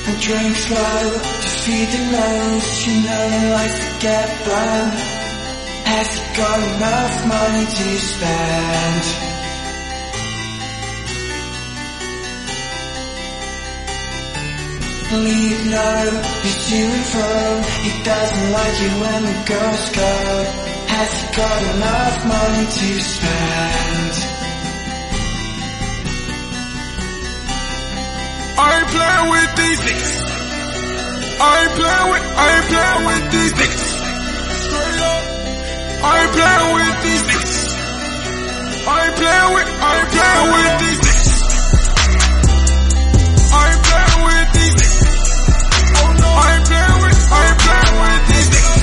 and drink slow to feed the nose. You know life to get blown. Has he got enough money to spend? Leave no, he's to and fro. He doesn't like you when the girls go. Has he got enough money to spend? I ain't playing with these niggas. I ain't playing with these niggas. Straight up. I ain't playing with these niggas. I ain't playing with these niggas. I ain't playing with these niggas. Oh no. I ain't playing with these niggas.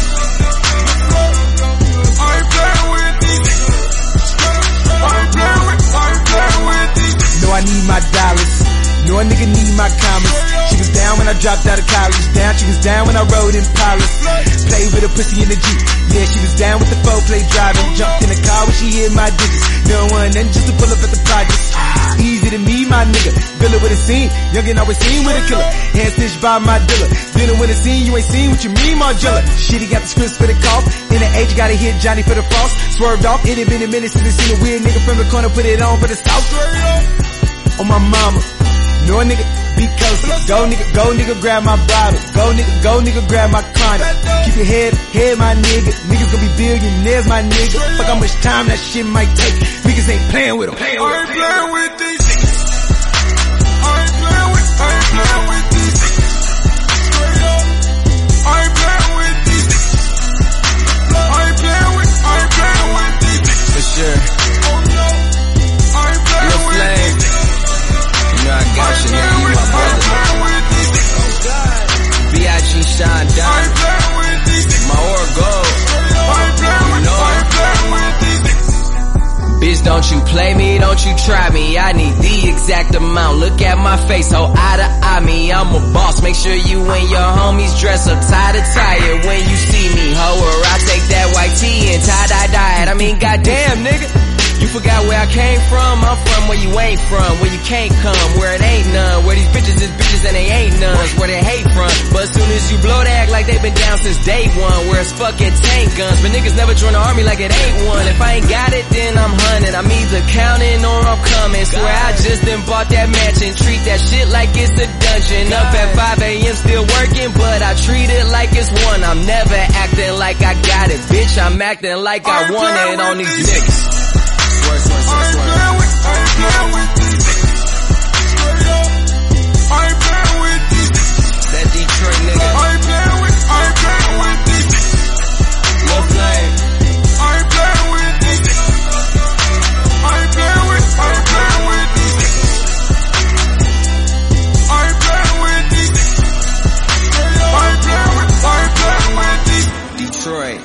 I ain't playing with these niggas. I ain't playing with these niggas. No, I need my dollars. No, a nigga need my comments. She was down when I dropped out of college. She was down when I rode in Impala. Played with a pussy in the Jeep. Yeah, she was down with the four-play driving. Jumped in the car when she hit my digits. No one then just to pull up at the projects. Easy to me, my nigga. Villa with a scene. Youngin' always seen with a killer. Hand stitched by my dealer. Dealing with a scene, you ain't seen what you mean, Margella. Shit, he got the scripts for the cough. In the age, gotta hit Johnny for the frost. Swerved off. It had been a minute since I seen a weird nigga from the corner. Put it on for the south. On my mama. No nigga, be coastin'. Go nigga, grab my bottle. Go nigga, grab my condom. Keep your head my nigga. Niggas gon' be billionaires, my nigga. Fuck how much time that shit might take. Niggas ain't playing with them. I ain't playing with these niggas. I ain't playing with these niggas. Straight up. I ain't playing with these niggas. I ain't playing with these niggas. For sure. Oh no. I ain't playing with these niggas. You know I got you, nigga, you my brother. B.I.G. Shine Down. My aura gold. You know it. Bitch, don't you play me, don't you try me. I need the exact amount. Look at my face, ho, eye to eye me. I'm a boss, make sure you and your homies dress up tie to tie when you see me, ho. Or I take that white tee and tie-dye it. I mean, goddamn, nigga. You forgot where I came from? I'm from where you ain't from, where you can't come, where it ain't none, where these bitches is bitches and they ain't none, where they hate from. But as soon as you blow, they act like they been down since day one, where it's fucking tank guns. But niggas never join the army like it ain't one. If I ain't got it, then I'm hunting. I'm either counting or I'm coming. Swear I just done bought that mansion, treat that shit like it's a dungeon. Up at 5 a.m. still working, but I treat it like it's one. I'm never acting like I got it, bitch. I'm acting like I want it on these niggas. I ain't playing with these niggas. Straight up. I ain't playing with these niggas. That Detroit nigga. I ain't playing with these niggas. Lil' Flame. I ain't playing with these niggas. I ain't playing with these niggas. I ain't playing with these niggas. Straight up. I ain't playing with these niggas. Detroit.